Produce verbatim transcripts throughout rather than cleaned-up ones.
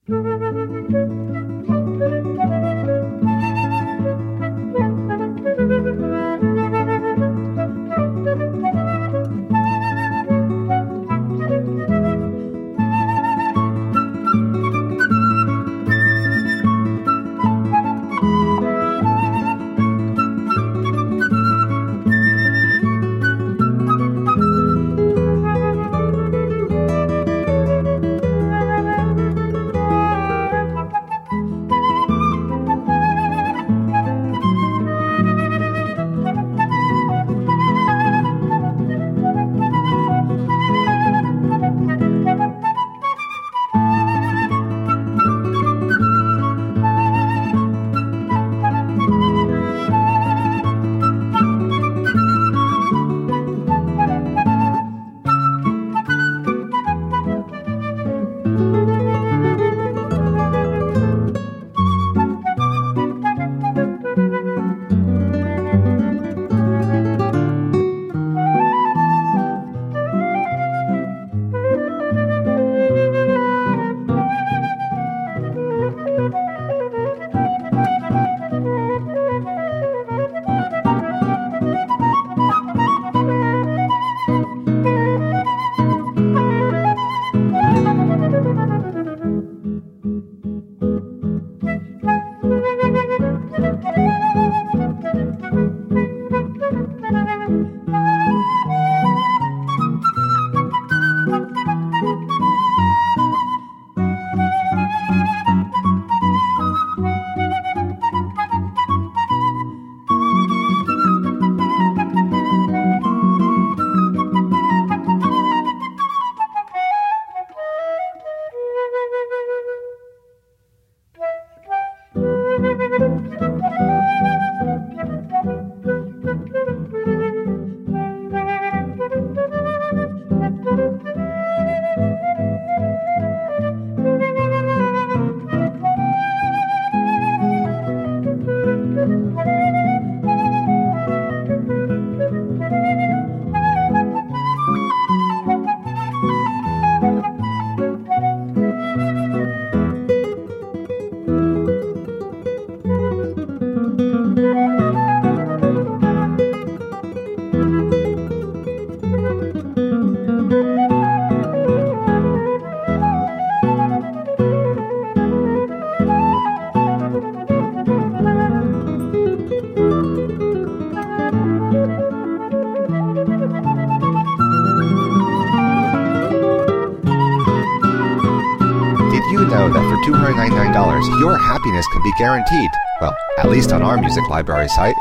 know that for two hundred ninety-nine dollars, your happiness can be guaranteed. Well, at least on our music library site.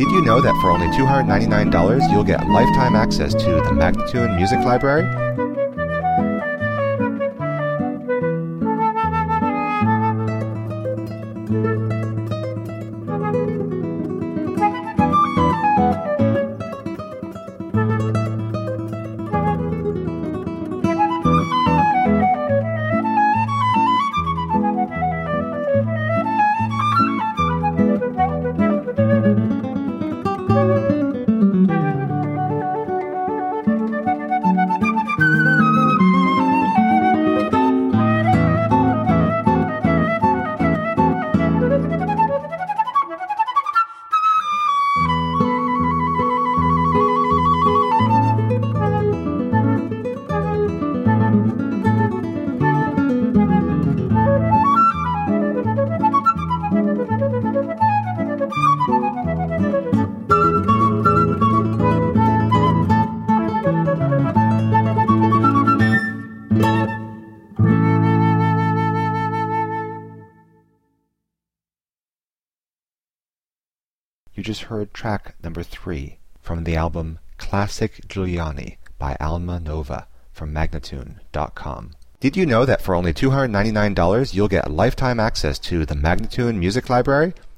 Did you know that for only two hundred ninety-nine dollars you'll get lifetime access to the Magnatune Music Library? You just heard track number three from the album Classic Giuliani by Alma Nova from Magnatune dot com. Did you know that for only two hundred ninety-nine dollars you'll get lifetime access to the Magnatune Music Library?